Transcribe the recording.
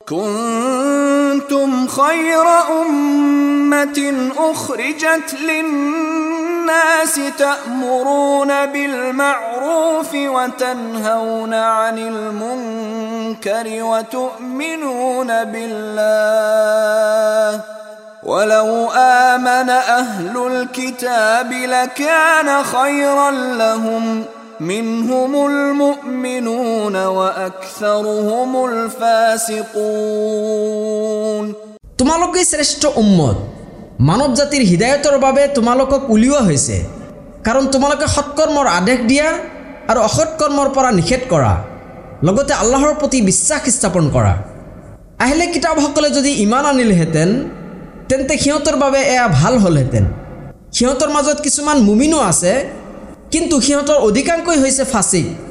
كنتم خير أمة أخرجت للناس تأمرون بالمعروف وتنهون عن المنكر وتؤمنون بالله ولو آمن أهل الكتاب لكان خيرا لهم منهم المؤمنون وأكثرهم الفاسقون তোমালোকে শ্রেষ্ঠ উম্মত মানৱ জাতিৰ হিদায়তৰ বাবে তোমালোকক উলিওৱা হৈছে কাৰণ তোমালোকে সৎকৰ্মৰ আদেশ দিয়া আৰু অসৎকৰ্মৰ পৰা নিষেধ কৰা লগতে আল্লাহৰ প্ৰতি বিশ্বাস স্থাপন কৰা আহিলে কিতাপসকলে যদি ঈমান আনিলহেঁতেন তেন্তে সিহঁতৰ বাবে এয়া ভাল হ'লহেঁতেন সিহঁতৰ মাজত কিছুমান মুমিনো আছে কিন্তু সিহঁতৰ অধিকাংশই হৈছে ফাসিক